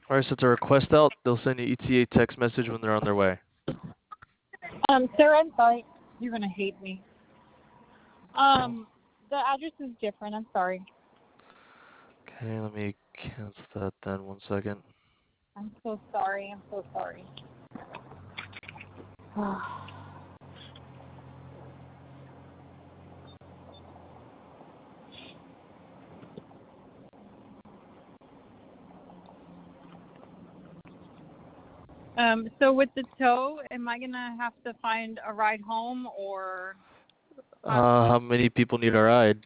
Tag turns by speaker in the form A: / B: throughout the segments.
A: All right, sent a request out. They'll send you ETA text message when they're on their way.
B: Sir, I'm sorry. You're gonna hate me. The address is different. I'm sorry.
A: Okay, let me cancel that then. 1 second.
B: I'm so sorry. I'm so sorry. So with the tow, am I gonna have to find a ride home or
A: How many people need a ride?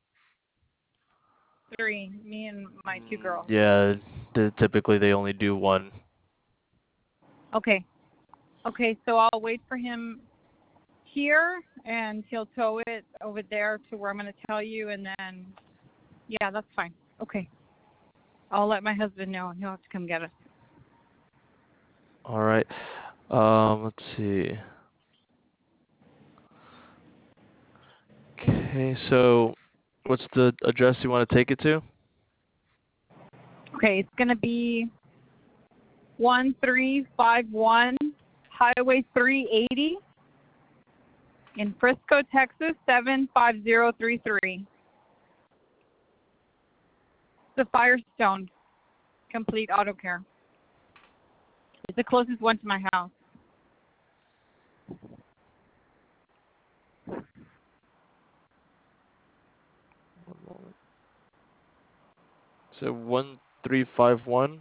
B: three? Me and my two girls.
A: Yeah, typically they only do one.
B: Okay. Okay. So I'll wait for him here, and he'll tow it over there to where I'm gonna tell you, and then yeah, that's fine. Okay. I'll let my husband know, and he'll have to come get us.
A: All right. Let's see. Okay, so what's the address you want to take it to?
B: Okay. It's gonna be 1351 Highway 380 in Frisco, Texas 75033. The Firestone Complete Auto Care. It's the closest one to my house.
A: One moment. So 1351.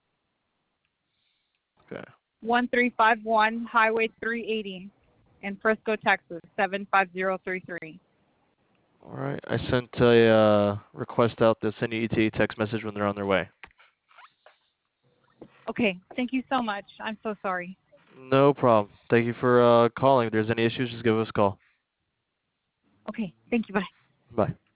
A: Okay.
B: 1351 Highway 380 in Frisco, Texas 75033.
A: All right. I sent a request out. They'll send you ETA text message when they're on their way.
B: Okay. Thank you so much. I'm so sorry.
A: No problem. Thank you for calling. If there's any issues, just give us a call.
B: Okay. Thank you. Bye.
A: Bye.